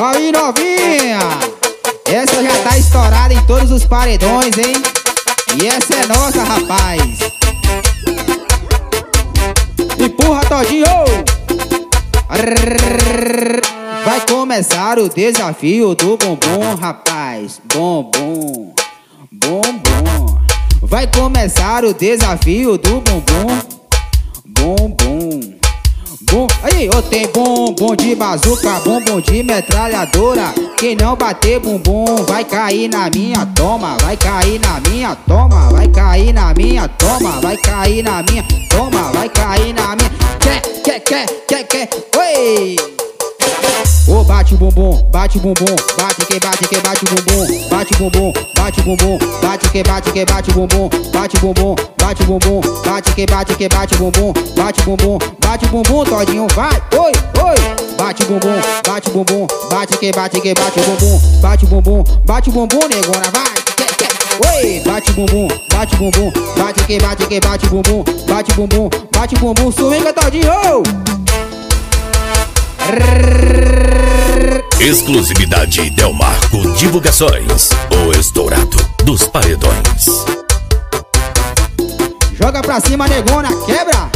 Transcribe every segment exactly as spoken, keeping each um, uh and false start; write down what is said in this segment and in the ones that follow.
Aí, novinha, essa já tá estourada em todos os paredões, hein? E essa é nossa, rapaz. Empurra todinho. Vai começar o desafio do bumbum, rapaz. Bumbum, bumbum. Vai começar o desafio do bumbum. Bumbum, bum. Aí, eu tenho bumbum de bazuca, bumbum de metralhadora. Quem não bater bumbum vai cair na minha toma. Vai cair na minha toma. Vai cair na minha toma. Vai cair na minha toma. Vai cair na minha. Quer, quer, quer, quer, quer. Oi! Ô, oh, bate o bumbum, bate o bumbum, bate que bate que bate o bumbum, bate o bumbum, bate o bumbum, bate que bate que bate o bumbum, bate o bumbum, bate o bumbum, bate que bate que bate o bumbum, bate o bumbum, bate o bumbum, todinho vai, oi, oi, bate o bumbum, bate o bumbum, bate que bate que bate o bumbum, bate o bumbum, bate o bumbum, negona vai, quer, quer, oi, bate o bumbum, bate o bumbum, bate que bate que bate o bumbum, bate o bumbum, bate o bumbum, swinga todinho. Exclusividade Delmarco Divulgações, o estourado dos paredões. Joga pra cima, negona, quebra.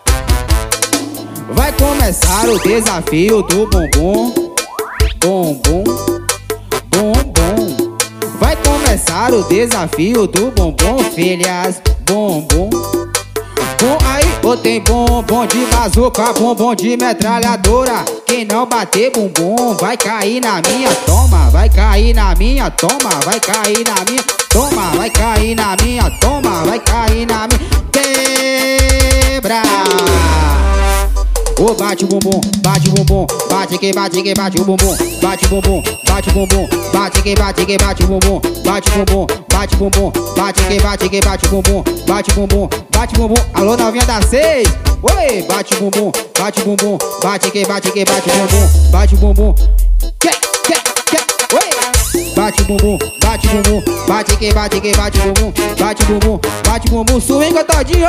Vai começar o desafio do bumbum. Bumbum, bumbum. Vai começar o desafio do bumbum, filhas. Bumbum, bum. Aí, ou tem bumbum de bazuca, bumbum de metralhadora. Quem não bater bumbum vai cair na minha toma. Vai cair na minha toma. Vai cair na minha toma. Vai cair na minha toma. Vai cair na minha. Quebra! Ô, oh, bate o bumbum, bate o bumbum, bate que bate que bate o bumbum, bate o bumbum, bate o bumbum, bate que bate que bate o bumbum, bate o bumbum, bate o bumbum, bate que bate que bate o bumbum, bate o bumbum, bate o bumbum. Alô, novinha da seis. Oi, bate o bumbum, bate o bumbum, bate que bate que bate o bumbum, bate o bumbum. Quer, quer, quer. Oi, bate o bumbum, bate o bumbum, bate que bate que bate o bumbum, bate o bumbum, bate o bumbum, swinga todinho.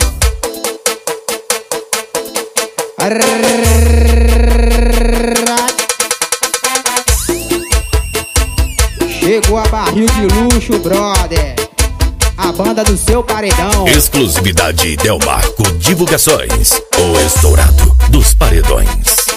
Chegou a barril de luxo, brother. A banda do seu paredão. Exclusividade Delmarco Divulgações, o estourado dos paredões.